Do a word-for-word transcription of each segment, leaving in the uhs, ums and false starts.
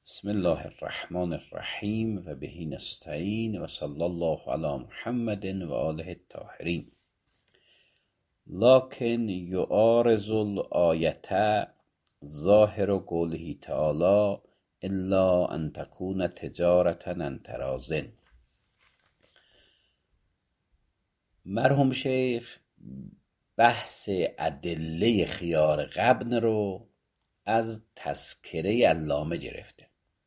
بسم الله الرحمن الرحیم و بهی نستعین و صلی الله علی محمد و آله الطاهرین. لکن یعارض الآیة ظاهر قوله تعالی الا ان تکون تجارة عن تراض. مرحوم شیخ بحث ادله خیار غبن رو از تذکره علامه گرفته.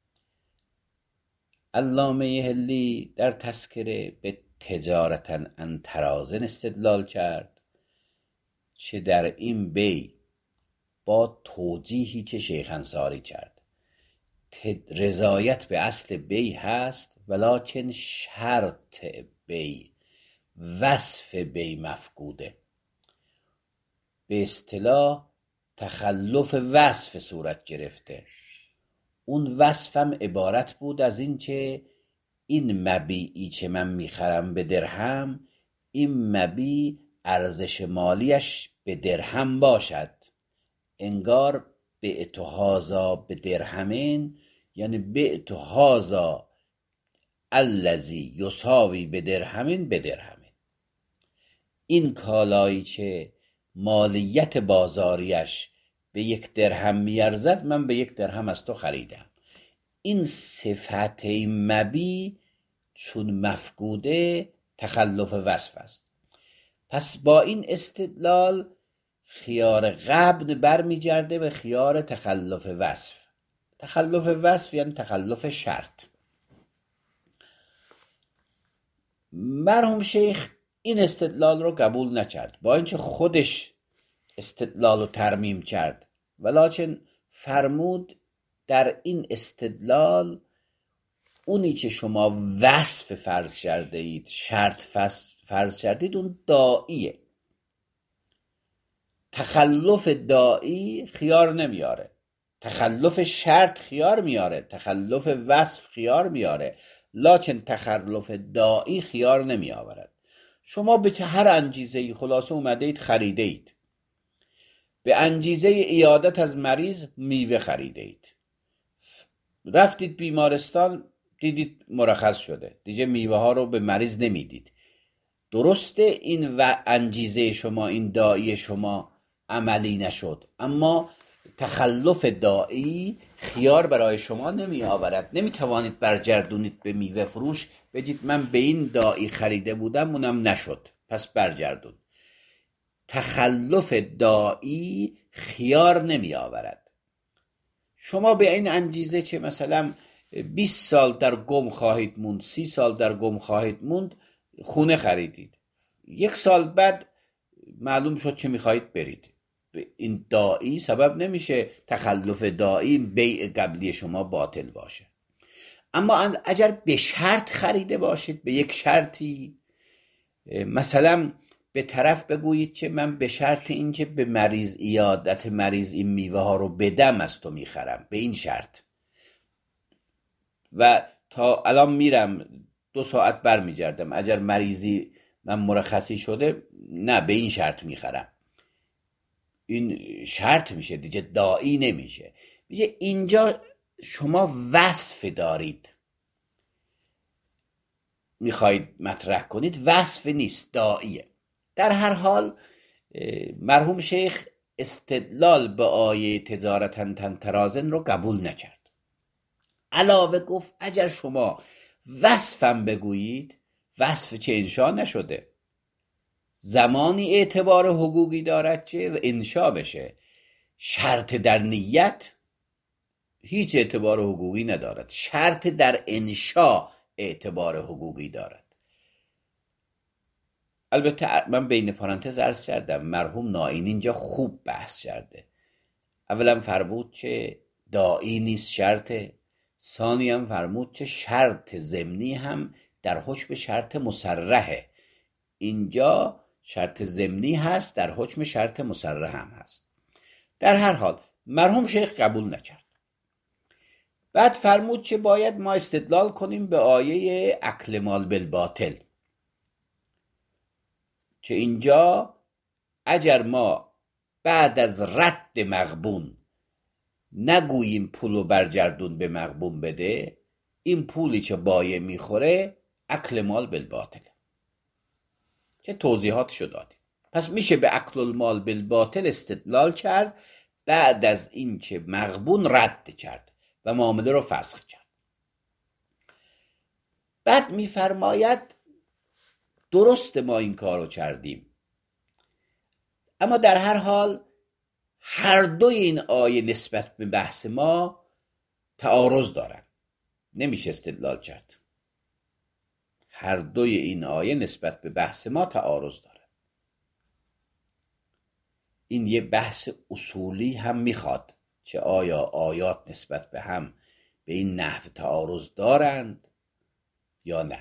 علامه حلی در تذکره به تجارة عن تراض استدلال کرد چه در این بی با توجیهی که شیخ انصاری کرد رضایت به اصل بی هست، ولکن شرط بی، وصف بی مفقوده. به اصطلاح تخلف وصف صورت گرفته. اون وصفم عبارت بود از این که این مبیعی که من میخرم به درهم، این مبیع ارزش مالیش به درهم باشد. انگار بعت هذا به درهمین، یعنی بعت هذا الذی یساوی به درهمین به درهمین. این کالایی که مالیت بازاریش به یک درهم میارزد، من به یک درهم از تو خریدم. این صفت مبی چون مفقوده تخلف وصف است. پس با این استدلال خیار غبن برمیگرده به خیار تخلف وصف. تخلف وصف یعنی تخلف شرط. مرحوم شیخ این استدلال رو قبول نکرد، با اینکه خودش استدلال رو ترمیم کرد، ولکن فرمود در این استدلال اونی که شما وصف فرض کرده اید، شرط فرض کردید، اون داعیه. تخلف داعی خیار نمیاره، تخلف شرط خیار میاره، تخلف وصف خیار میاره، لکن تخلف داعی خیار نمی آورد. شما به هر انگیزه‌ای خلاصه اومده اید خریده اید، به انگیزه عیادت از مریض میوه خریده اید، رفتید بیمارستان دیدید مرخص شده، دیگه میوه ها رو به مریض نمیدید. درسته این و انگیزه شما، این داعی شما عملی نشد، اما تخلف داعی خیار برای شما نمی آورد. نمی توانید برگردونید به میوه فروش بگید من به این داعی خریده بودم اونم نشد پس برگردون. تخلف داعی خیار نمی آورد. شما به این انگیزه که مثلا بیست سال در گم خواهید موند، سی سال در گم خواهید موند، خونه خریدید، یک سال بعد معلوم شد که میخواهید برید. این داعی سبب نمیشه تخلف داعی بیع قبلی شما باطل باشه. اما اگر به شرط خریده باشید، به یک شرطی، مثلا به طرف بگویید که من به شرط اینکه به مریض عیادت مریض این میوه ها رو بدم از تو میخرم، به این شرط، و تا الان میرم دو ساعت بر میگردم، اگر مریضی من مرخصی شده نه به این شرط میخرم. این شرط میشه دیگه، داعی نمیشه. میگه اینجا شما وصف دارید میخواید مطرح کنید، وصف نیست، داعیه. در هر حال مرحوم شیخ استدلال به آیه تجارة عن تراض رو قبول نکرد. علاوه گفت اگر شما وصفم بگویید، وصف چه انشا نشده، زمانی اعتبار حقوقی دارد که و انشا بشه. شرط در نیت هیچ اعتبار حقوقی ندارد، شرط در انشا اعتبار حقوقی دارد. البته من بین پرانتز عرض کردم مرحوم نائینی اینجا خوب بحث کرده. اولا فرمود که داعی نیست شرطه، ثانی هم فرمود که شرط ضمنی هم در حکم شرط مصرحه. اینجا شرط ضمنی هست، در حکم شرط مصرح هم هست. در هر حال مرحوم شیخ قبول نکرد. بعد فرمود که باید ما استدلال کنیم به آیه اکل مال بالباطل، که اینجا اگر ما بعد از رد مغبون نگوییم پولو برگردون به مغبون بده، این پولی که بایه میخوره اکل مال بالباطله که توضیحاتشو دادیم. پس میشه به اکل المال بالباطل استدلال کرد بعد از این که مغبون رد کرد و معامله رو فسخ کرد. بعد میفرماید درست ما این کارو کردیم، اما در هر حال هر دوی این آیه نسبت به بحث ما تعارض دارن، نمیشه استدلال کرد. هر دوی این آیه نسبت به بحث ما تعارض دارن. این یه بحث اصولی هم میخواد که آیا آیات نسبت به هم به این نحو تعارض دارند یا نه.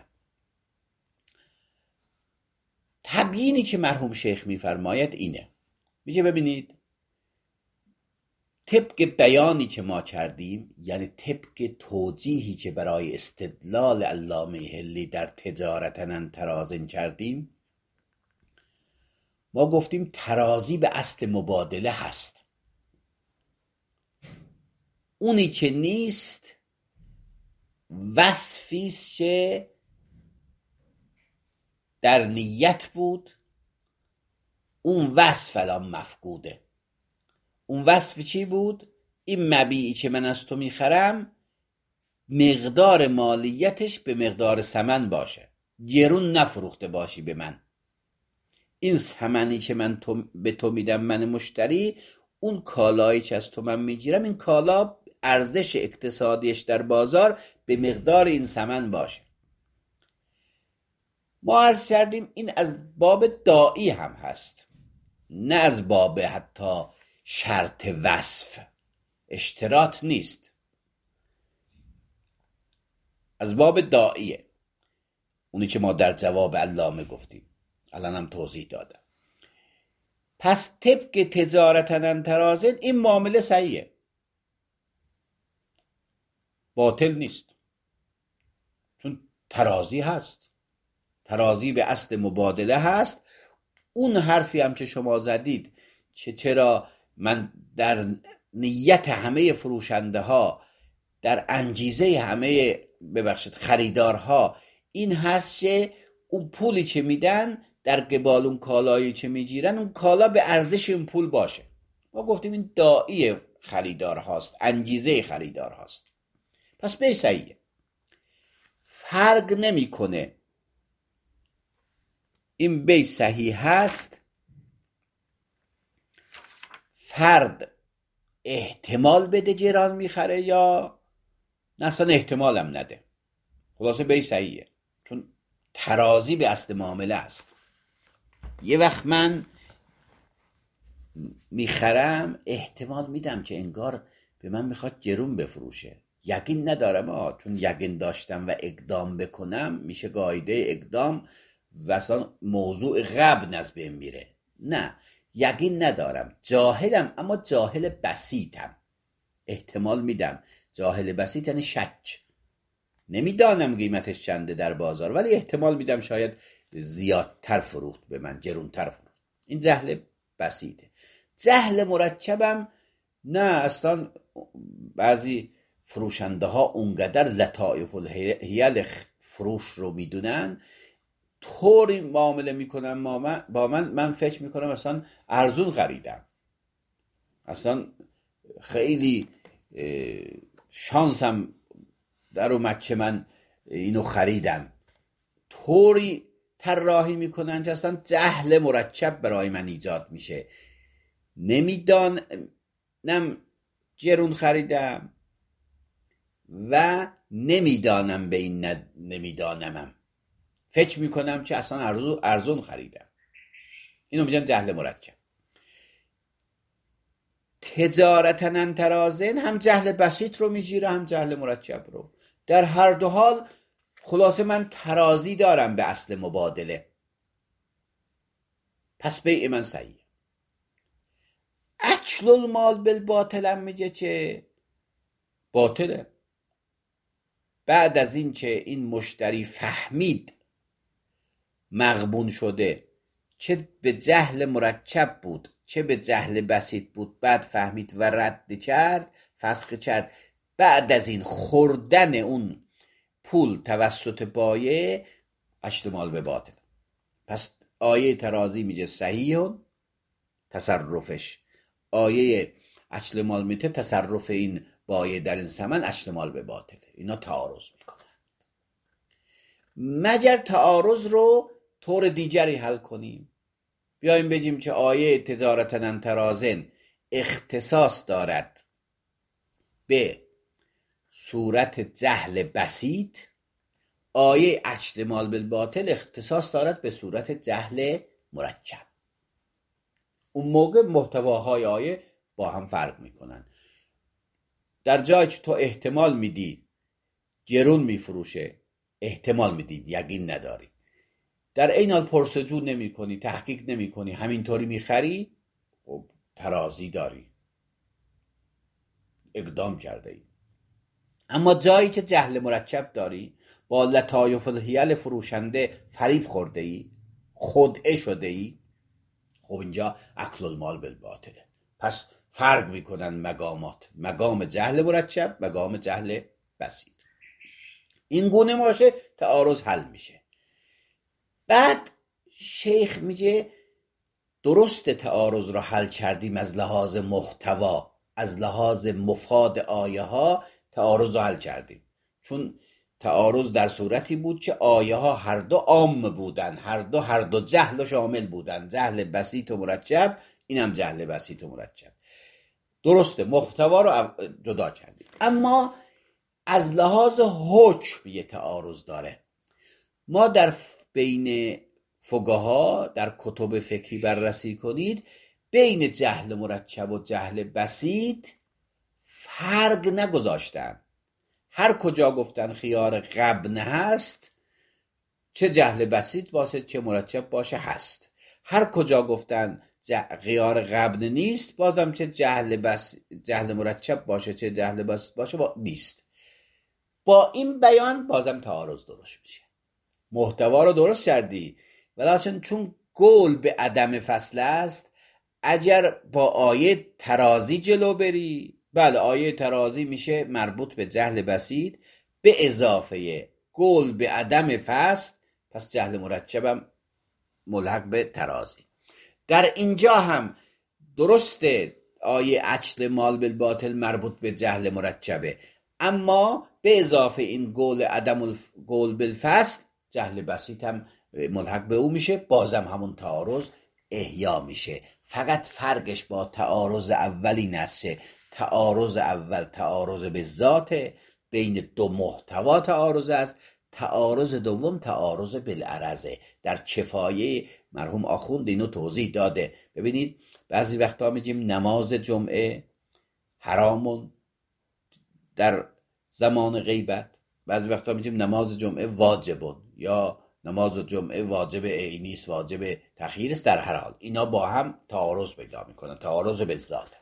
تبیینی که مرحوم شیخ میفرماید اینه، میگه ببینید طبق بیانی که ما کردیم، یعنی طبق توجیهی که برای استدلال علامه حلی در تجارتن ترازن کردیم، ما گفتیم ترازی به اصل مبادله هست. اونی که نیست وصفیست که در نیت بود، اون وصف الان مفقوده. اون وصف چی بود؟ این مبیعی که من از تو میخرم مقدار مالیتش به مقدار ثمن باشه، گرون نفروخته باشی به من. این ثمنی که من تو به تو میدم من مشتری، اون کالایی که از تو من میگیرم، این کالا ارزش اقتصادیش در بازار به مقدار این ثمن باشه. ما عرض کردیم این از باب داعی هم هست، نه از باب حتی شرط وصف، اشتراط نیست، از باب داعیه. اونی که ما در جواب علامه گفتیم الان هم توضیح دادم. پس طبق تجارتن ترازن این معامله صحیحه، باطل نیست، چون ترازی هست، ترازی به اصل مبادله هست. اون حرفی هم که شما زدید که چرا من در نیت همه فروشنده ها، در انگیزه همه ببخشید خریدارها این هست که اون پولی که میدن در قبال اون کالایی که میگیرن، اون کالا به ارزش اون پول باشه. ما گفتیم این داعی خریدار هاست، انگیزه خریدار هاست. پس به صحیحه، فرق نمیکنه این بی صحیح هست. فرد احتمال بده گران میخره یا نه اصلا احتمال هم نده، خلاصه بی صحیحه، چون ترازی به اصل معامله است. یه وقت من میخرم احتمال میدم که انگار به من میخواد گرون بفروشه، یقین ندارم ها، چون یقین داشتم و اقدام بکنم میشه قاعده اقدام و اصلا موضوع غبن از بین میره. نه، یقین ندارم، جاهلم، اما جاهل بسیطم، احتمال میدم. جاهل بسیط یعنی شک، نمیدانم قیمتش چنده در بازار، ولی احتمال میدم شاید زیادتر فروخت به من، گرونتر فروخت. این جهل بسیطه. جهل مرکبم نه، اصلا بعضی فروشنده ها اونقدر لطائف الحیل فروش رو میدونن، طوری معامله میکنن با من، من فکر میکنم اصلا ارزون خریدم، اصلا خیلی شانسم در اومد که من اینو خریدم. طوری طراحی میکنن که اصلا جهل مرکب برای من ایجاد میشه. نمیدانم گرون خریدم و نمیدانم به این نمیدانمم، فکر میکنم که اصلا ارزون, ارزون خریدم. اینو میگن جهل مرکب. تجارتن ترازن هم جهل بسیط رو میگیره هم جهل مرکب رو. در هر دو حال خلاصه من ترازی دارم به اصل مبادله، پس بیع من صحیح. اکل المال بالباطل هم میگه که باطله. بعد از این که این مشتری فهمید مغبون شده، چه به جهل مرکب بود چه به جهل بسیط بود بعد فهمید و رد کرد، فسخ کرد. بعد از این خوردن اون پول توسط بایع اشتمال به باطل. پس آیه ترازی میگه صحیحون تصرفش، آیه اچل مال میته تصرف این بایع در این ثمن اشتمال به باطله. اینا تعارض میکنن. مگر تعارض رو طور دیگری حل کنیم، بیایم بگیم که آیه تجارتا عن تراضٍ اختصاص دارد به صورت جهل بسیط، آیه اچل مال بالباطل اختصاص دارد به صورت جهل مرکب. اون موقع محتواهای آیه با هم فرق میکنن. در جایی که تو احتمال میدی گرون میفروشه، احتمال میدی یقین نداری، در این حال پرسجو نمی کنی، تحقیق نمی کنی، همینطوری میخری، خب ترازی داری، اقدام کرده ای. اما جایی که جهل مرکب داری، با لطایف الحیل فروشنده فریب خورده ای، خدعه شده ای، خب اینجا اکل المال بالباطله. پس فرق میکنن مقامات، مقام جهل مرکب، مقام جهل بسیط. این گونه باشه تعارض حل میشه. بعد شیخ میگه درست تعارض رو حل کردیم از لحاظ محتوا، از لحاظ مفاد آیه ها تعارض رو حل کردیم، چون تعارض در صورتی بود که آیه ها هر دو عام بودن، هر دو هر دو جهل و شامل بودن، جهل بسیط و مرکب، اینم جهل بسیط و مرکب. درسته محتوا رو جدا کردیم. اما از لحاظ حکم یه تعارض داره. ما در بین فقها در کتب فقهی بررسی کنید، بین جهل مرکب و جهل بسیط فرق نگذاشتن. هر کجا گفتن خیار غبن هست، چه جهل بسیط باشه چه مرکب باشه هست. هر کجا گفتن خیار غبن نیست، بازم چه جهل بس جهل مرکب باشه چه جهل بسیط باشه با... نیست. با این بیان بازم تعارض درست میشه. محتوا رو درست کردی، ولی چون قول به عدم فصل است، اگر با آیه ترازی جلو بری، بله آیه ترازی میشه مربوط به جهل بسیط به اضافه قول به عدم فصل، پس جهل مرکبم ملحق به ترازی. در اینجا هم درسته آیه اچل مال بالباطل مربوط به جهل مرکبه، اما به اضافه این قول عدم الف... قول بالفصل جهل بسیط هم ملحق به او میشه، بازم همون تعارض احیا میشه. فقط فرقش با تعارض اولی نسه، تعارض اول تعارض به ذات بین دو محتوا تعارض است، تعارض دوم تعارض بالعرضه. در کفایه مرحوم آخوند اینو توضیح داده. ببینید بعضی وقتا میگیم نماز جمعه حرامون در زمان غیبت، بعضی وقتا میگیم نماز جمعه واجبون، یا نماز جمعه واجب عینی است، واجب تخییر است. در هر حال اینا با هم تعارض پیدا میکنن، تعارض به ذات.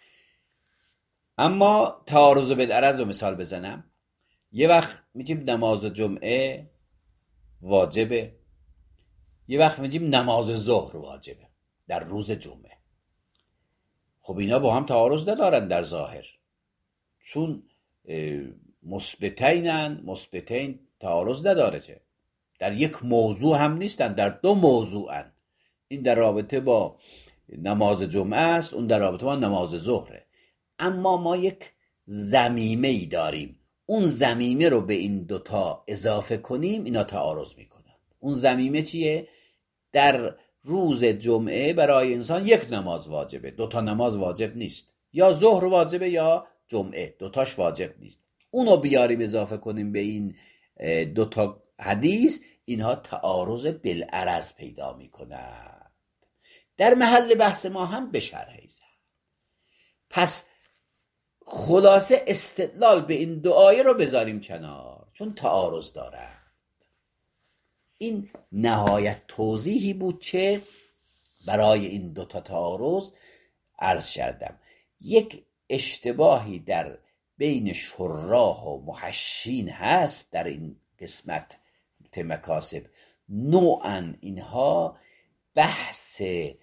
اما تعارض بالعرض رو مثال بزنم، یه وقت میگیم نماز جمعه واجبه، یه وقت میگیم نماز ظهر واجبه در روز جمعه. خب اینا با هم تعارض ندارن در ظاهر، چون مثبتینن، مثبتین تعارض نداره، چه در یک موضوع هم نیستن، در دو موضوعن. این در رابطه با نماز جمعه است، اون در رابطه با نماز ظهره. اما ما یک ضمیمه ای داریم، اون ضمیمه رو به این دوتا اضافه کنیم، اینا تعارض میکنن. اون ضمیمه چیه؟ در روز جمعه برای انسان یک نماز واجبه، دوتا نماز واجب نیست، یا ظهر واجبه یا جمعه، دوتاش واجب نیست. اونو بیاریم اضافه کنیم به این دوتا حدیث، اینها تعارض بالعرض پیدا میکنند. در محل بحث ما هم به شرح ایزن. پس خلاصه استدلال به این دو آیه رو بذاریم کنار، چون تعارض دارند. این نهایت توضیحی بود که برای این دوتا تعارض عرض کردم. یک اشتباهی در بین شراح و محشین هست در این قسمت مکاسب. نوعا اینها بحث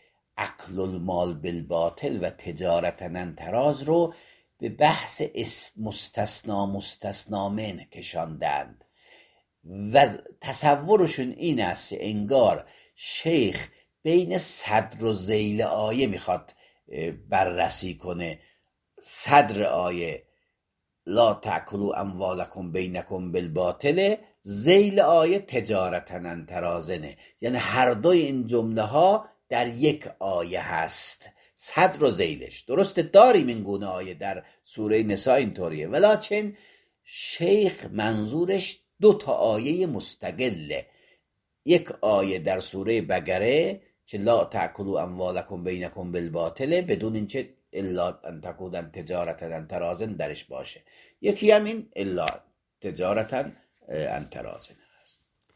اکل المال بالباطل و تجارت عن تراز رو به بحث مستثنا مستثنا من کشاندند و تصورشون این است انگار شیخ بین صدر و ذیل آیه میخواد بررسی کنه. صدر آیه لا تأکلوا اموالکم بینکم بالباطل، ذیل آیه تجارتا عن ترازنه، یعنی هر دوی این جمله ها در یک آیه هست، صدر و ذیلش. درست داریم این گونه آیه در سوره نساء اینطوریه، ولکن شیخ منظورش دو تا آیه مستقله. یک آیه در سوره بقره که لا تأکلوا اموالکم بینکم بالباطل بدون اینکه الا ان تکون تجارتا عن ترازن درش باشه، یکی هم این الا تجارتا عن ترازن هست.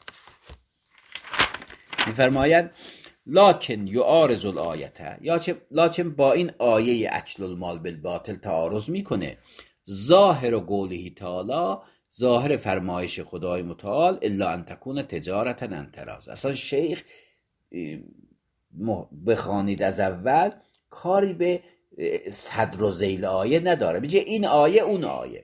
میفرماید لکن یعارض الآیته، لکن با این آیه اکل المال بالباطل تعارض میکنه. ظاهر و قوله تعالی، ظاهر فرمایش خدای متعال الا ان تکون تجارتا عن تراز. اصلا شیخ بخوانید از اول کاری به صدر و ذیل آیه نداره، میگه این آیه اون آیه.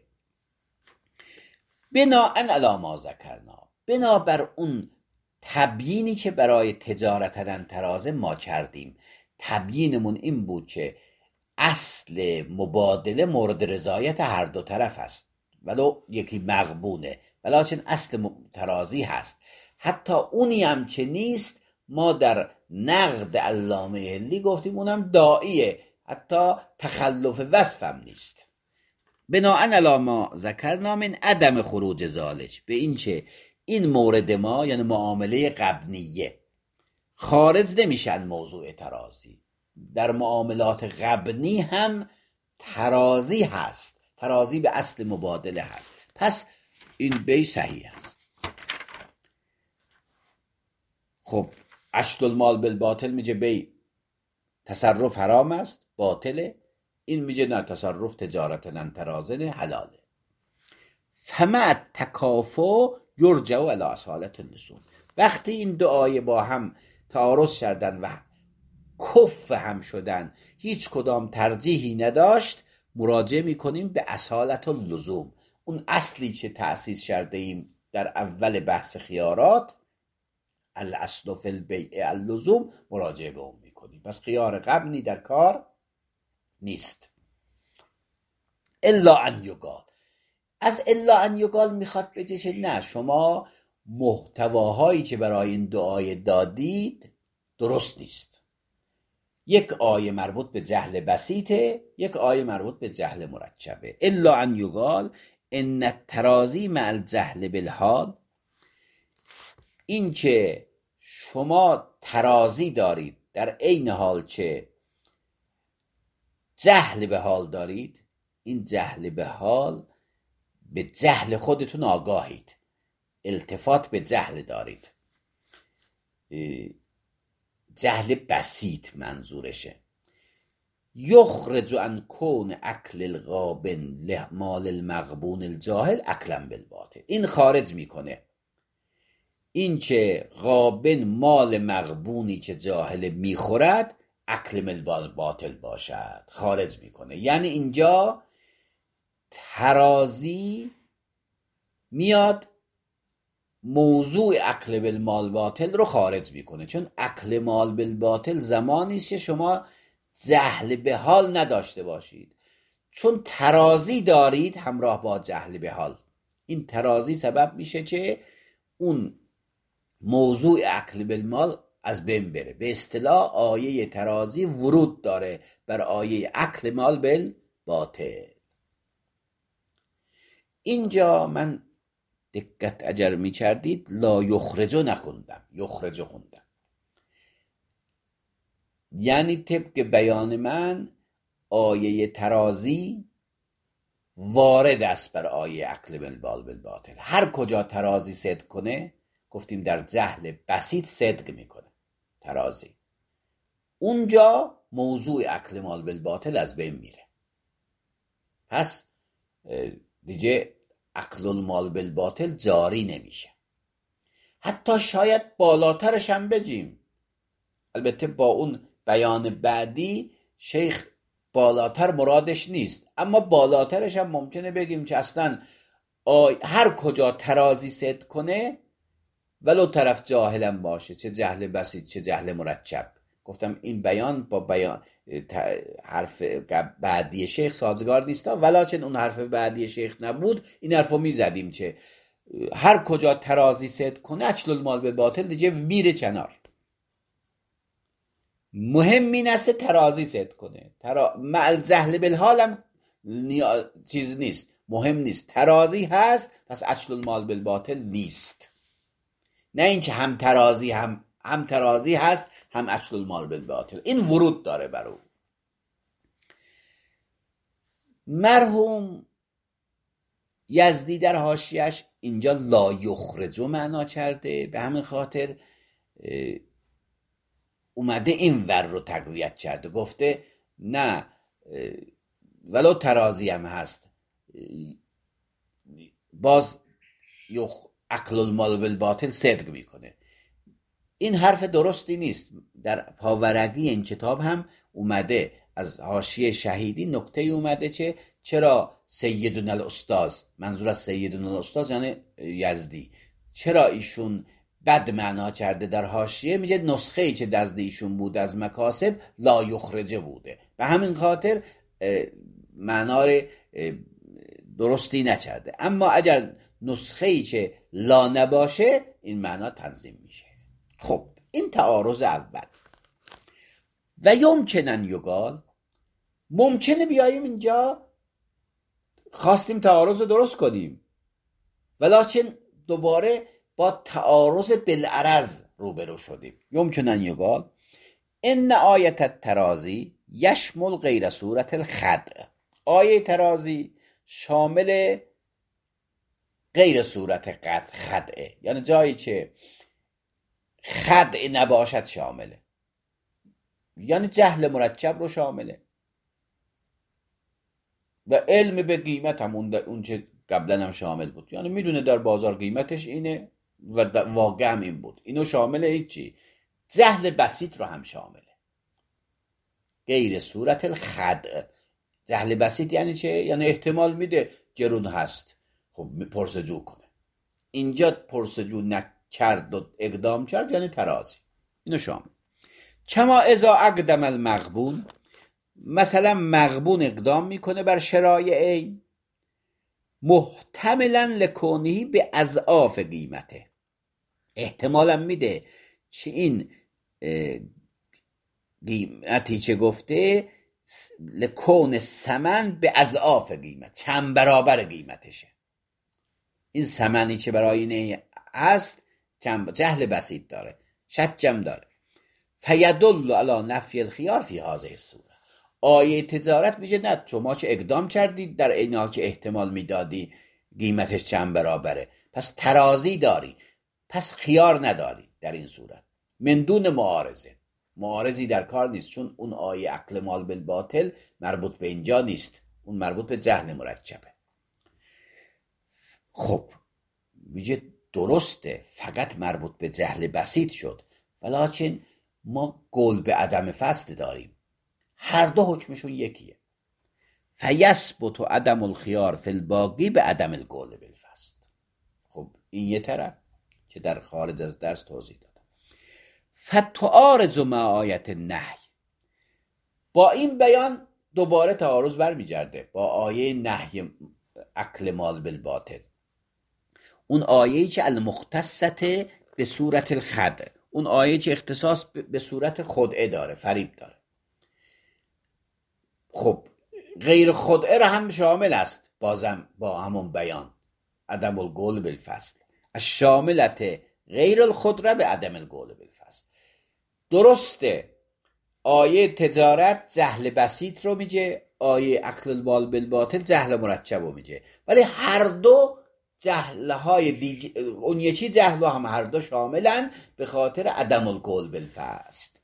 بناءً علی ما ذکرنا، بنابر اون تبیینی که برای تجارت عن تراز ما کردیم. تبیینمون این بود که اصل مبادله مورد رضایت هر دو طرف است، ولو یکی مغبونه، ولکن اصل ترازی هست. حتی اونی هم که نیست ما در نقد علامه هلی گفتیم اونم داعیه، حتی تخلف وصف هم نیست. بناءً علی ما ذکرنا من عدم خروج ذالک، به این که این مورد ما یعنی معامله غبنیه خارج نمیشن موضوع ترازی. در معاملات غبنی هم ترازی هست، ترازی به اصل مبادله هست، پس این بی صحیح است. خب اکل المال بالباطل میگه بی تصرف حرام است، باطله. این میگه نه، تصرف تجارت عن ترازن حلاله. فمع تکافؤ یرجع الی اصالة اللزوم. وقتی این دو آیه با هم تعارض کردن و کف هم شدن، هیچ کدام ترجیحی نداشت، مراجعه میکنیم به اصالة اللزوم، اون اصلی که تأسیس کرده ایم در اول بحث خیارات، الاصل فی البیع اللزوم، مراجعه به اون میکنیم. پس خیار غبنی در کار نیست. الا ان یقال، از الا ان یقال میخواد بگه که نه، شما محتواهایی که برای این دو آیه دادید درست نیست. یک آیه مربوط به جهل بسیطه، یک آیه مربوط به جهل مرکبه. الا ان یقال ان الترازی مع الجهل بالحال، این که شما ترازی دارید در عین حال که جهل به حال دارید، این جهل به حال به جهل خودتون آگاهید، التفات به جهل دارید، جهل بسیط منظورشه. یخرج عن کون اکل الغابن لمال المغبون الجاهل اکلا بالباطل، این خارج میکنه این که غابن مال مغبونی که جاهل میخورد اکل مال باطل باشد، خارج میکنه. یعنی اینجا ترازی میاد موضوع اکل بالمال باطل رو خارج میکنه، چون اکل مال بالباطل زمانی است که شما جهل به حال نداشته باشید، چون ترازی دارید همراه با جهل به حال. این ترازی سبب میشه که اون موضوع اکل بالمال از بین بره. به اصطلاح آیه ترازی ورود داره بر آیه اکل مال بالباطل. اینجا من دقت اگر می کردید لا یخرجو نخوندم، یخرجو خوندم. یعنی طبق بیان من آیه ترازی وارد است بر آیه اکل بالمال بالباطل. هر کجا ترازی صدق کنه، گفتیم در جهل بسیط صدق میکنه ترازی، اونجا موضوع اکل مال بالباطل از بین میره. پس دیگه اکل المال بالباطل جاری نمیشه. حتی شاید بالاترش هم بگیم، البته با اون بیان بعدی شیخ بالاتر مرادش نیست، اما بالاترش هم ممکنه بگیم که اصلا هر کجا ترازی صدق کنه ولو طرف جاهلم باشه، چه جهل بسیط چه جهل مرکب. گفتم این بیان با بیان حرف بعدی شیخ سازگار نیست، ولکن اون حرف بعدی شیخ نبود این حرفو میزدیم که هر کجا ترازی صدق کنه اچل المال به باطل دیگه میره کنار. مهم این است ترازی صدق کنه، ترا... مع جهل بالحال هم نیا... چیز نیست، مهم نیست، ترازی هست پس اچل المال بالباطل نیست. نه اینکه هم ترازی هم هم ترازی هست هم اچل المال بالباطل. این ورود داره برو. مرحوم یزدی در حاشیه‌اش اینجا لا یخرجو معنا کرده، به همین خاطر اومده این ور رو تقویت کرده، گفته نه ولو ترازی هم هست باز یخ عقل المال بالباطل صدق میکنه. این حرف درستی نیست. در پاورقی این کتاب هم اومده از حاشیه شهیدی نکته اومده که چرا سیدنا الاستاذ، منظور از سیدنا الاستاذ یعنی یزدی، چرا ایشون بد معنا کرده در حاشیه، میگه نسخه ای که دست ایشون بود از مکاسب لا یخرجه بوده، به همین خاطر معنا درستی نکرده. اما اگر نسخه ای که لا نباشه این معنا تنظیم میشه. خب این تعارض اول. و یمکنن یقال، ممکنه بیاییم اینجا خواستیم تعارض رو درست کنیم ولکن دوباره با تعارض بالعرض روبرو شدیم. یمکنن یقال ان آیت الترازی یشمل غیر صورت الخدع، آیه ترازی شامل غیر صورت خدعه، یعنی جایی که خدع نباشد شامله، یعنی جهل مرکب رو شامله و علم به قیمت هم اون چه قبلا هم شامل بود، یعنی میدونه در بازار قیمتش اینه و واقع هم این بود، اینو شامله. هیچی جهل بسیط رو هم شامله. غیر صورت الخدع، جهل بسیط یعنی چه؟ یعنی احتمال میده گرون هست، خب پرسجو کنه. اینجا پرسجو نکرد و اقدام کرد یعنی ترازی، اینو شامل. کما اذا اقدم المغبون، مثلا مغبون اقدام میکنه بر شرایع عین محتملا لکونهی به اضعاف قیمته، احتمالا میده چه این قیمتی چه گفته لکون ثمن به اضعاف قیمت، چند برابر قیمتشه. این ثمنی که برای اینه هست جهل بسیط داره، شکم داره. فیدل علی نفی الخیار فی هذه الصوره، آیه تجارت میگه نه تو ما چه اقدام کردی در این حال که احتمال میدادی قیمتش چند برابره، پس ترازی داری، پس خیار نداری در این صورت. من دون معارضه، معارضی در کار نیست، چون اون آیه عقل مال بالباطل مربوط به اینجا نیست، اون مربوط به جهل مرکبه. خب میگه درسته فقط مربوط به جهل بسیط شد، ولکن ما قول به عدم فسد داریم، هر دو حکمشون یکیه. فیثبت عدم الخیار فی الباقی به عدم القول بالفسد. خب این یه طرف که در خارج از درس توضیح دادم. فتعارض مع آیت النهی، با این بیان دوباره تعارض برمیگرده با آیه نهی اکل مال بالباطل، اون آیه‌ای که المختصه به صورت الخدع، اون آیه که اختصاص به صورت خدعه داره، فریب داره. خب غیر خدعه را هم شامل است، بازم با همون بیان عدم القول بالفصل، از شاملت غیر الخدعه به عدم القول بالفصل. درسته آیه تجارت جهل بسیط رو میگه، آیه عقل المال بالباطل جهل مرکب رو میگه، ولی هر دو جهلهای دیگه، اون یکی جهل هم هر دو شاملن به خاطر عدم القول بالفصل.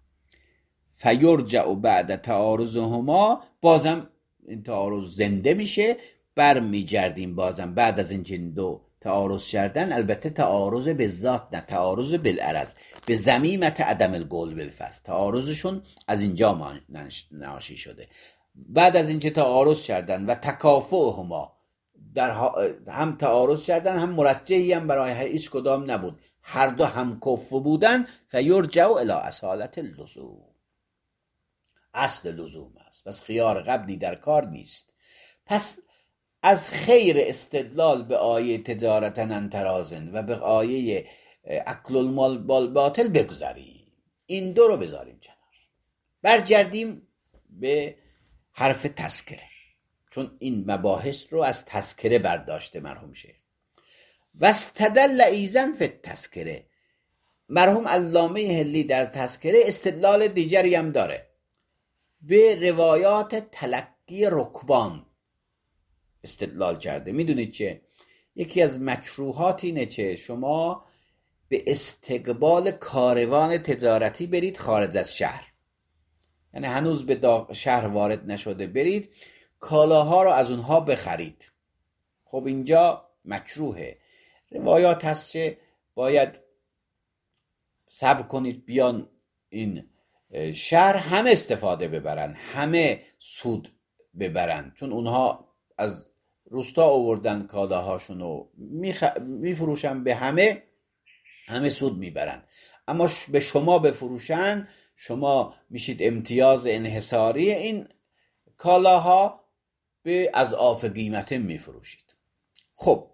فیرجع بعد تعارضهما، بازم این تعارض زنده میشه، برمیگردیم بازم بعد از اینکه این دو تعارض کردن البته تعارض به ذات نه، تعارض بالعرض، به ضمیمت عدم القول بالفصل. تعارضشون از اینجا ناشی شده. بعد از اینکه تعارض کردن و تکافؤهما، در هم تعارض کردن هم مرجحی هم برای هیچ کدام نبود، هر دو هم کف بودن، فیرجع الی اصالت اللزوم، اصل لزوم است. پس خیار قبلی در کار نیست. پس از خیر استدلال به آیه تجارتا عن تراضٍ و به آیه اکل المال بالباطل بگذاریم، این دو رو بذاریم کنار، برگردیم به حرف تذکره، چون این مباحث رو از تذکره برداشته مرحوم شیخ. واستدل ایضا فی التذکره، مرحوم علامه حلی در تذکره استدلال دیگری هم داره، به روایات تلقی رکبان استدلال کرده. میدونید چه؟ یکی از مکروهات اینه که شما به استقبال کاروان تجارتی برید خارج از شهر، یعنی هنوز به شهر وارد نشده، برید کالاها رو از اونها بخرید. خب اینجا مکروهه. روایات هست که باید صبر کنید بیان این شهر، همه استفاده ببرن، همه سود ببرن، چون اونها از روستا آوردن کالاهاشون رو میخ... میفروشن به همه، همه سود میبرن. اما به شما بفروشن، شما میشید امتیاز انحصاری این کالاها، به اضعاف قیمت میفروشید. خب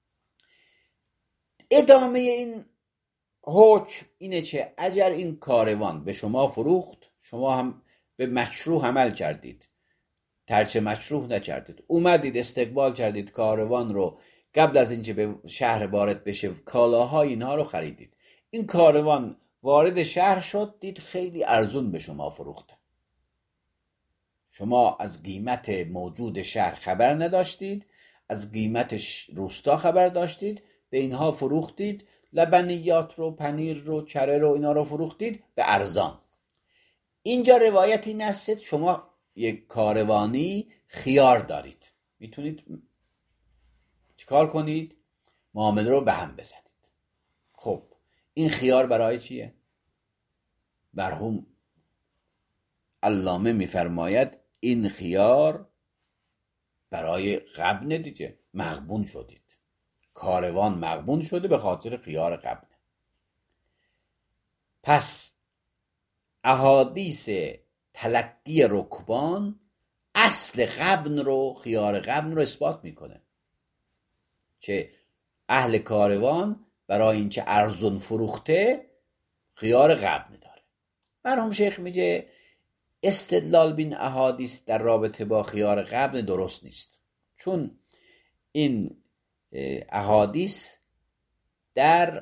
ادامه این حکم اینه که اگر این کاروان به شما فروخت، شما هم به مشروع عمل کردید، ترک مشروع نکردید، اومدید استقبال کردید کاروان رو، قبل از اینکه به شهر وارد بشه کالاهای اینها رو خریدید. این کاروان وارد شهر شد، دید خیلی ارزون به شما فروخته، شما از قیمت موجود شهر خبر نداشتید، از قیمت روستا خبر داشتید، به اینها فروختید، لبنیات رو، پنیر رو، کره رو، اینا رو فروختید به ارزان. اینجا روایتی نست شما یک کاروانی خیار دارید، میتونید چیکار کنید؟ معامله رو به هم بزنید. خب این خیار برای چیه؟ مرحوم علامه میفرماید این خیار برای غبن دیگه، مغبون شدید، کاروان مغبون شده به خاطر خیار غبن. پس احادیث تلقی رکبان اصل غبن رو، خیار غبن رو اثبات میکنه، که اهل کاروان برای اینکه ارزون فروخته خیار غبن داره. مرحوم شیخ میگه استدلال بین احادیث در رابطه با خیار غبن درست نیست، چون این احادیث در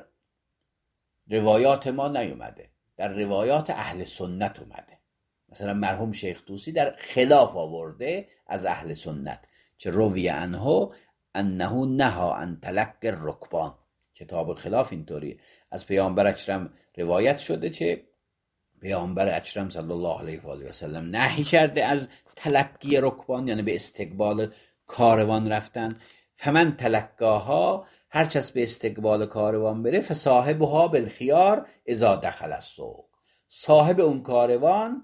روایات ما نیومده، در روایات اهل سنت اومده. مثلا مرحوم شیخ طوسی در خلاف آورده از اهل سنت، چه روی عنه انه نهی عن تلقی الرکبان، کتاب خلاف اینطوری از پیامبر اکرم روایت شده که پیامبر اکرم صلی الله علیه و آله و سلم نهی کرده از تلقی رکبان، یعنی به استقبال کاروان رفتن. فمن تلقاها، هر کس به استقبال کاروان بره، فصاحبها بالخیار اذا دخل السوق، صاحب اون کاروان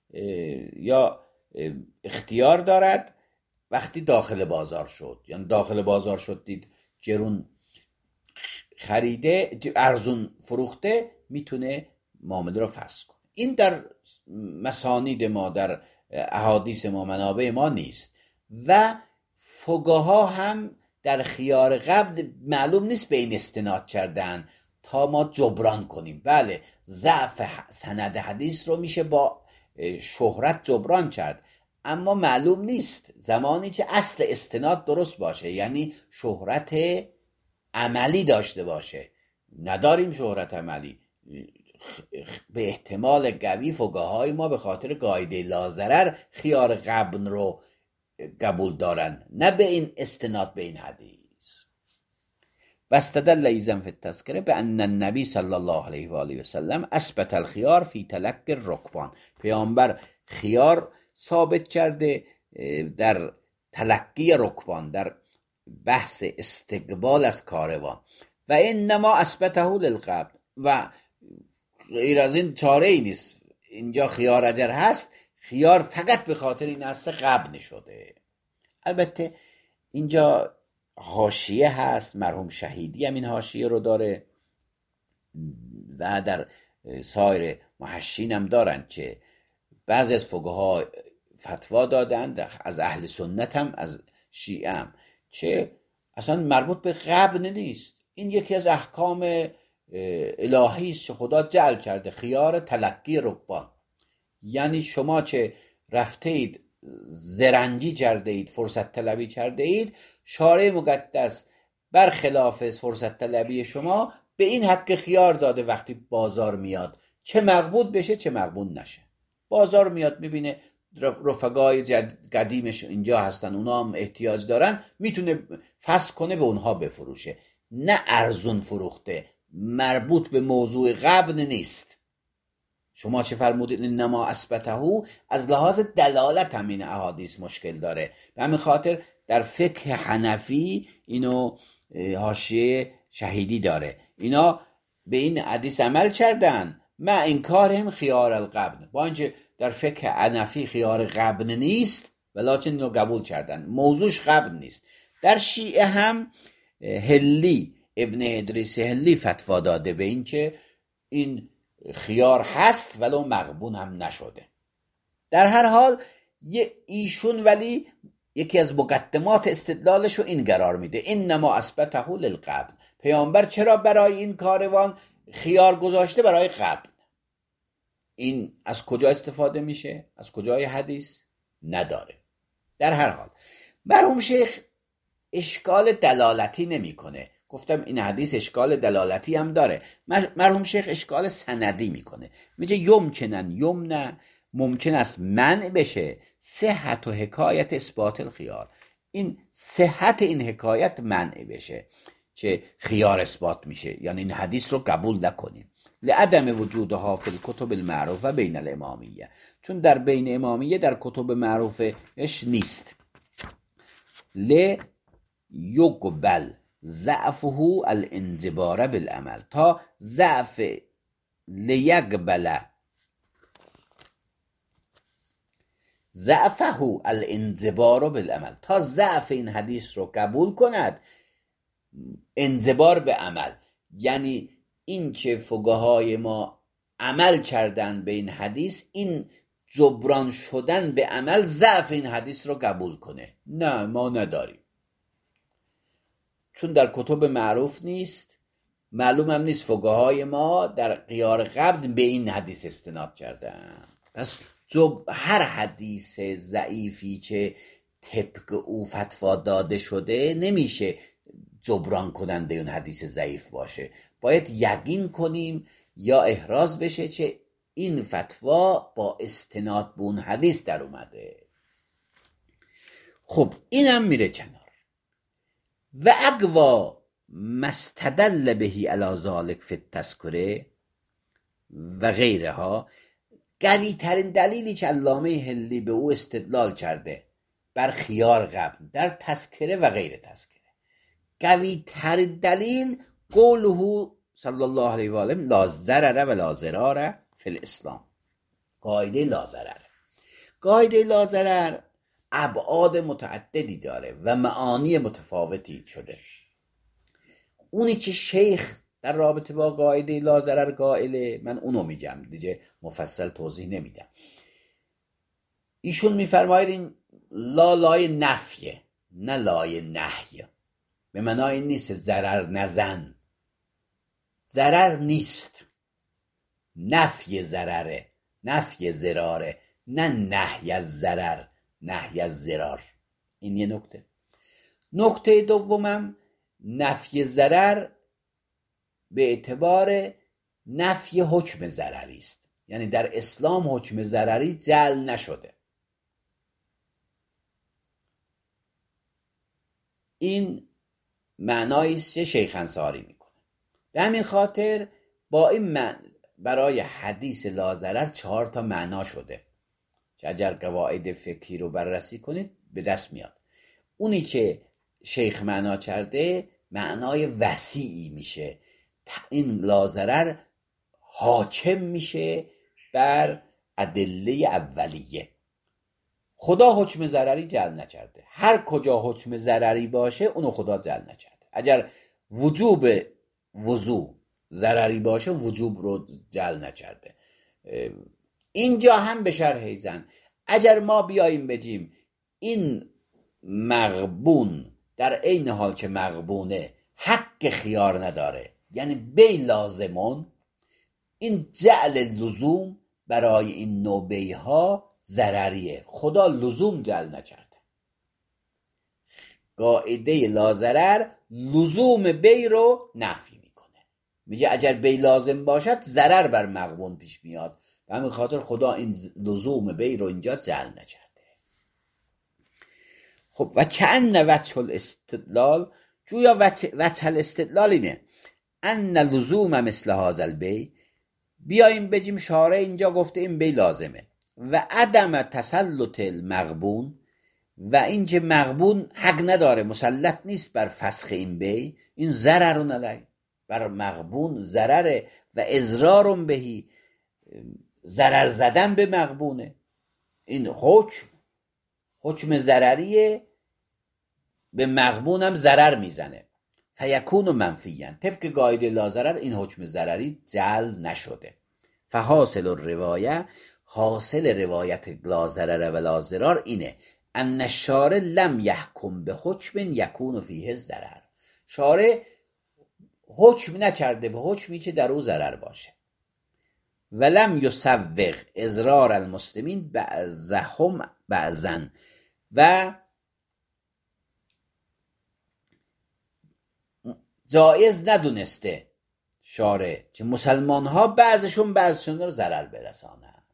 یا اختیار دارد وقتی داخل بازار شد، یعنی داخل بازار شد دید گرون خریده، ارزون فروخته، میتونه معامله رو فسخ کنه. این در مسانید ما، در احادیث ما، منابع ما نیست. و فقها هم در خیار قبل معلوم نیست به این استناد کردن تا ما جبران کنیم. بله، ضعف سند حدیث رو میشه با شهرت جبران کرد، اما معلوم نیست زمانی که اصل استناد درست باشه، یعنی شهرت عملی داشته باشه. نداریم شهرت عملی، به احتمال قوی فقهای ما به خاطر قاعده لاضرر خیار غبن رو قبول دارن، نه به این استناد به این حدیث. واستدل ایضا فی التذکره بان النبی صلی الله علیه و آله و سلم اثبت الخیار فی تلقی الرکبان، پیامبر خیار ثابت کرده در تلقی رکبان، در بحث استقبال از کاروان. و انما اثبته للقبن، و غیر از این چاره ای نیست. اینجا خیار اگر هست، خیار فقط به خاطر این هست قبن شده. البته اینجا حاشیه هست، مرحوم شهیدی هم این حاشیه رو داره و در سایر محشین هم دارن که بعضی از فقها فتوا دادن، از اهل سنت هم از شیعه هم، چه اصلا مربوط به قبن نیست. این یکی از احکام الهی است که خدا جعل کرده، خیار تلقی رکبان. یعنی شما چه رفته اید زرنگی کرده اید، فرصت طلبی کرده اید، شارع مقدس برخلاف فرصت طلبی شما به این حق خیار داده وقتی بازار میاد، چه مقبول بشه چه مقبول نشه. بازار میاد میبینه رفقای قدیمش اینجا هستن، اونا هم احتیاج دارن، میتونه فسخ کنه به اونها بفروشه. نه ارزون فروخته، مربوط به موضوع قبل نیست. شما چه فرمودید انما اثبته، از لحاظ دلالت هم این احادیث مشکل داره. به همین خاطر در فقه حنفی اینو حاشیه شهیدی داره، اینا به این حدیث عمل کردن ما انکارهم خیار القبن، با اینکه در فقه حنفی خیار قبن نیست ولکن اینو قبول کردن، موضوعش قبن نیست. در شیعه هم هلی ابن ادریس هلی فتوا داده به این که این خیار هست ولو مغبون هم نشده. در هر حال ایشون ولی یکی از مقدمات استدلالش رو این قرار میده، انما اثبته للقبن. پیامبر چرا برای این کاروان خیار گذاشته؟ برای قبن. این از کجا استفاده میشه؟ از کجای حدیث؟ نداره. در هر حال مرحوم شیخ اشکال دلالتی نمیکنه. گفتم این حدیث اشکال دلالتی هم داره. مرحوم شیخ اشکال سندی میکنه، میگه یمکنن یمنه، ممکن است منع بشه صحت و حکایت اثبات الخیار، این صحت این حکایت منع بشه که خیار اثبات میشه، یعنی این حدیث رو قبول نکنیم. لعدم وجودها فی الکتب المعروفه بین الامامیه، چون در بین امامیه در کتب معروفش نیست. ل یقبل ضعفه الانجبار بالعمل، تا ضعف لیقبل ضعفه الانجبار بالعمل، تا ضعف این حدیث رو قبول کند انجبار به عمل، یعنی این که فقهای ما عمل کردن به این حدیث، این جبران شدن به عمل ضعف این حدیث رو قبول کنه. نه ما نداریم، چون در کتب معروف نیست، معلوم هم نیست فقهای ما در غیار قبل به این حدیث استناد کردن. پس جب هر حدیث ضعیفی که طبق او فتوا داده شده نمیشه جبران کننده اون حدیث ضعیف باشه، باید یقین کنیم یا احراز بشه که این فتوا با استناد به اون حدیث در اومده. خب اینم میره کنار. و اقوا مستدل بهی علی ذالک فی التذکره و غیرها، قوی ترین دلیلی که علامه هلی به او استدلال کرده بر خیار قبل در تذکره و غیر تذکره، قوی ترین دلیل قوله صلی الله علیه و آله لا ضرر و لا ضرار فی الاسلام، قاعده لا ضرر. قاعده لا ضرر ابعاد متعددی داره و معانی متفاوتی شده. اونی که شیخ در رابطه با قاعده لا ضرر قائله، من اونو میگم دیگه، مفصل توضیح نمیدم. ایشون میفرماید این لا لای نفیه نه لای نهی، به معنای این نیست ضرر نزن، ضرر نیست، نفی ضرره، نفی ضراره، نه نهی از ضرر، نهی از ضرار. این یه نکته. نکته دومم نفی ضرر به اعتبار نفی حکم ضرری است، یعنی در اسلام حکم ضرری جعل نشده. این معنایی است که شیخ انصاری میکنه. به همین خاطر با این معنی برای حدیث لا ضرر چهار تا معنا شده که اگر قواعد فقهی رو بررسی کنید به دست میاد. اونی که شیخ معنا کرده معنای وسیعی میشه. این لاضرر حاکم میشه بر ادله اولیه. خدا حکم ضرری جعل نکرده. هر کجا حکم ضرری باشه اونو خدا جعل نکرده. اگر وجوب وضو ضرری باشه وجوب رو جعل نکرده. اینجا هم به شرح زن اگر ما بیاییم بگیم این مغبون در عین حال که مغبونه حق خیار نداره، یعنی بی لازمون، این جعل لزوم برای این نوع بیها ضرریه. خدا لزوم جعل نکرده. قاعده لاضرر لزوم بی رو نفی میکنه، میگه اگر بی لازم باشد ضرر بر مغبون پیش میاد، به همین خاطر خدا این لزوم بی رو اینجا جعل نکرده. خب و کأن وجه الاستدلال، جویا وجه الاستدلال اینه ان لزوم مثل هذا البی، بیاییم بگیم شارع اینجا گفته این بی لازمه و عدم تسلط المغبون، و اینکه مغبون حق نداره، مسلط نیست بر فسخ این بی، این ضرر علیه، بر مغبون ضرره و اضرار بهی، ضرر زدن به مغبونه. این حکم حکم ضرریه، به مغبونم ضرر میزنه. فیکون منفیاً، طبق قاعده لاضرر این حکم ضرری جعل نشده. فحاصل الروایه، حاصل روایت لاضرر و لاضرار اینه ان الشارع لم یحکم به حکم یکون فیه الضرر، شارع حکم نکرده به حکمی که در او ضرر باشه. ولم یسوغ اضرار المسلمین بعضهم بعضا، و جایز ندونسته شارع که مسلمان ها بعضشون بعضشون رو ضرر برسانند.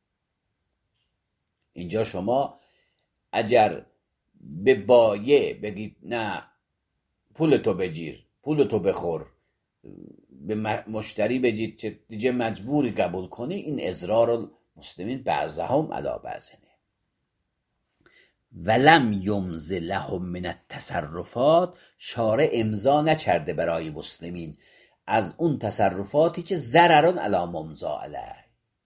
اینجا شما اگر به بایع بگید نه پولتو بگیر، پولتو بخور، به مشتری بگید که دیگه مجبوری قبول کنی، این اضرار المسلمین بعضهم علی بعضنه. ولم یمض لهم من التصرفات، شارع امضا نکرده برای مسلمین از اون تصرفاتی که ضررون علی ممضا علیه،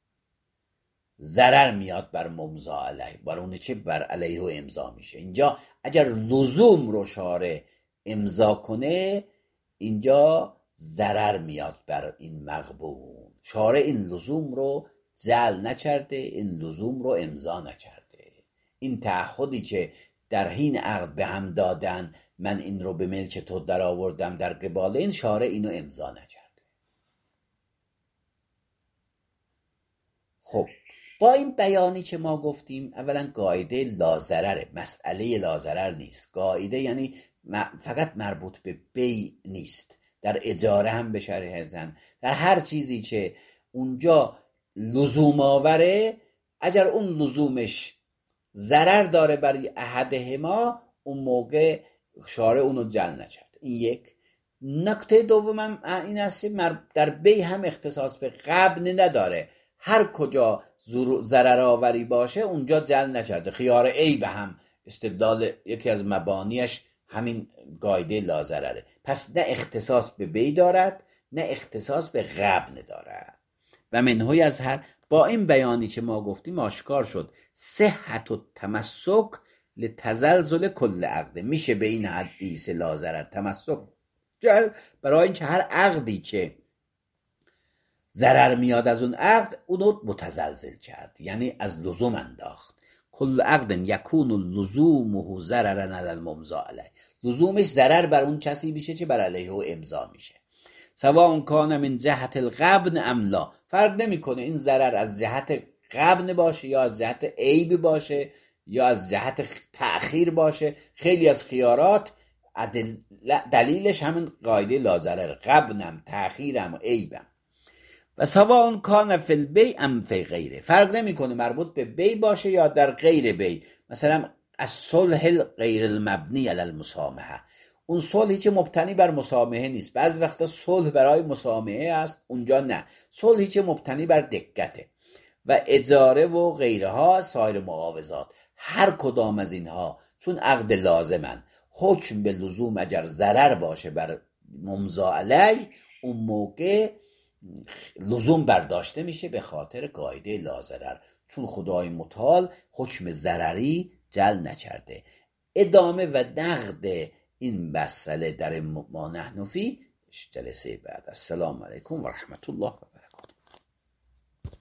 ضرر میاد بر ممضا علیه، بر اون چه بر علیه و امضا میشه. اینجا اگر لزوم رو شارع امضا کنه اینجا ضرر میاد بر این مغبون. شارع این لزوم رو جعل نکرده، این لزوم رو امضا نکرده. این تعهدی که در حین عقد به هم دادن، من این رو به ملک تو در آوردم، در قبال این شارع اینو امضا نکرده. خب با این بیانی که ما گفتیم، اولا قاعده لاضرره، مسئله لاضرر نیست. قاعده یعنی فقط مربوط به بی نیست، در اجاره هم به شرح زن، در هر چیزی که اونجا لزوم آوره، اگر اون لزومش ضرر داره برای احدهما، اون موقع شارع اونو جعل نکرد. این یک. نکته دومم این است در بی هم اختصاص به غبن نداره، هر کجا ضرر آوری باشه اونجا جعل نکرده. خیار عیب هم استدلال یکی از مبانیش همین قاعده لاضرره. پس نه اختصاص به بی دارد نه اختصاص به غبن دارد. و منهوی از هر، با این بیانی که ما گفتیم آشکار شد صحت و تمسک لتزلزل کل عقد، میشه به این حدیث لاضرر تمسک برای اینکه هر عقدی که ضرر میاد از اون عقد اونو متزلزل کرد، یعنی از لزوم انداخت. کل عقد یکون لزومه ضررا علی الممضی علیه، لزومش ضرر بر اون کسی میشه که بر علیه او امضا میشه. سواء کان من جهت الغبن ام لا، فرق نمیکنه این ضرر از جهت غبن باشه یا از جهت عیب باشه یا از جهت تأخیر باشه. خیلی از خیارات دلیلش همین قاعده لاضرر، غبنم، تأخیرم و عیبم. و سواء کان فی البی ام فی غیره، فرق نمیکنه مربوط به بی باشه یا در غیر بی. مثلا از صلح غیر المبنی علی المسامحه، اون صلحی که مبتنی بر مسامحه نیست. بعضی وقتا صلح برای مسامحه است، اونجا نه، صلحی که مبتنی بر دقته. و اجاره و غیرها سایر معاوضات، هر کدام از اینها چون عقد لازمن، حکم به لزوم اگر ضرر باشه بر ممضا علیه، اون موقع لزوم برداشته میشه به خاطر قاعده لاضرر، چون خدای متعال حکم ضرری جل نکرده. ادامه و نقد این مسئله در ما نحن فیه جلسه بعد. السلام علیکم و رحمت الله و برکاته.